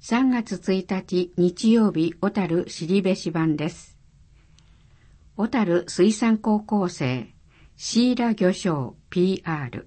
3月1日日曜日小樽後志版です。小樽水産高校生シーラ魚礁 PR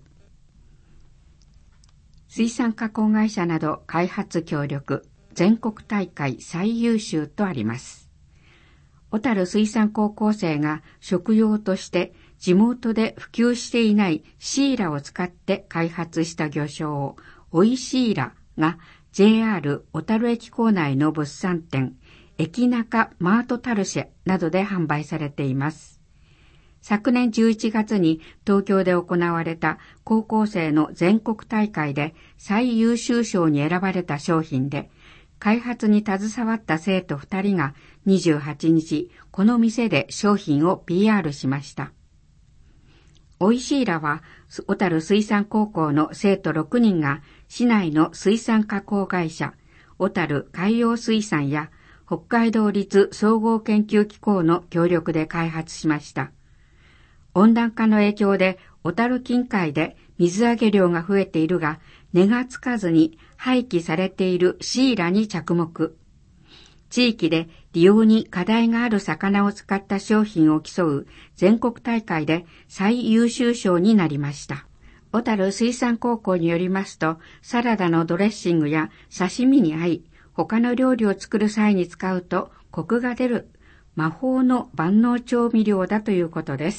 水産加工会社など開発協力全国大会最優秀とあります。小樽水産高校生が食用として地元で普及していないシーラを使って開発した魚礁おいシーラがJR 小樽駅構内の物産展駅中マートタルシェなどで販売されています。昨年11月に東京で行われた高校生の全国大会で最優秀賞に選ばれた商品で、開発に携わった生徒2人が28日、この店で商品を PR しました。おいシーラは、小樽水産高校の生徒6人が、市内の水産加工会社、小樽海洋水産や北海道立総合研究機構の協力で開発しました。温暖化の影響で小樽近海で水揚げ量が増えているが、値がつかずに廃棄されているシーラに着目。地域で利用に課題がある魚を使った商品を競う全国大会で最優秀賞になりました。小樽水産高校によりますと、サラダのドレッシングや刺身に合い、他の料理を作る際に使うとコクが出る魔法の万能調味料だということです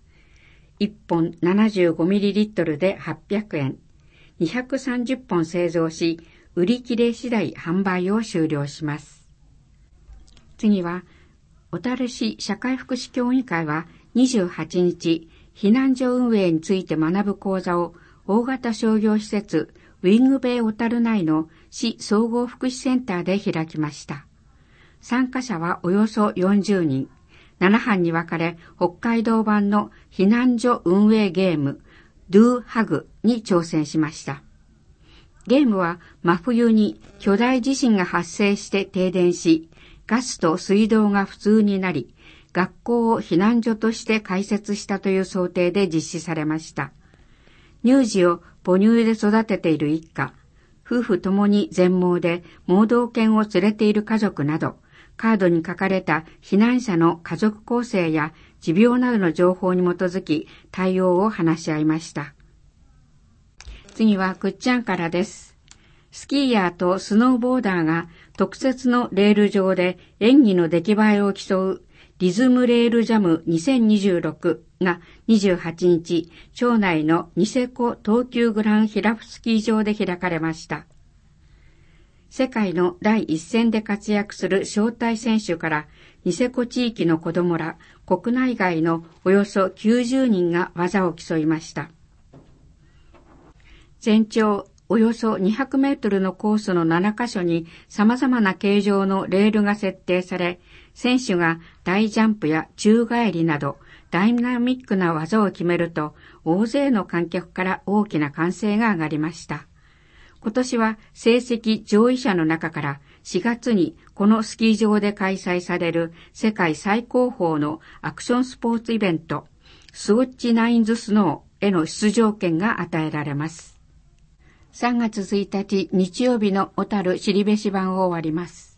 。1本 75ml で800円。230本製造し、売り切れ次第販売を終了します。次は、小樽市社会福祉協議会は28日、避難所運営について学ぶ講座を大型商業施設ウィングベイ小樽内の市総合福祉センターで開きました。参加者はおよそ40人。7班に分かれ、北海道版の避難所運営ゲーム、Do Hug に挑戦しました。ゲームは真冬に巨大地震が発生して停電し、ガスと水道が不通になり、学校を避難所として開設したという想定で実施されました。乳児を母乳で育てている一家、夫婦ともに全盲で盲導犬を連れている家族など、カードに書かれた避難者の家族構成や持病などの情報に基づき対応を話し合いました。次はくっちゃんからです。スキーヤーとスノーボーダーが特設のレール上で演技の出来栄えを競うリズムレールジャム2026が28日、町内のニセコ東急グランヒラフスキー場で開かれました。世界の第一線で活躍する招待選手からニセコ地域の子どもら国内外のおよそ90人が技を競いました。全長およそ200メートルのコースの7カ所に様々な形状のレールが設定され、選手が大ジャンプや宙返りなどダイナミックな技を決めると、大勢の観客から大きな歓声が上がりました。今年は成績上位者の中から4月にこのスキー場で開催される世界最高峰のアクションスポーツイベント、スウォッチナインズスノーへの出場権が与えられます。3月1日日曜日の小樽後志版を終わります。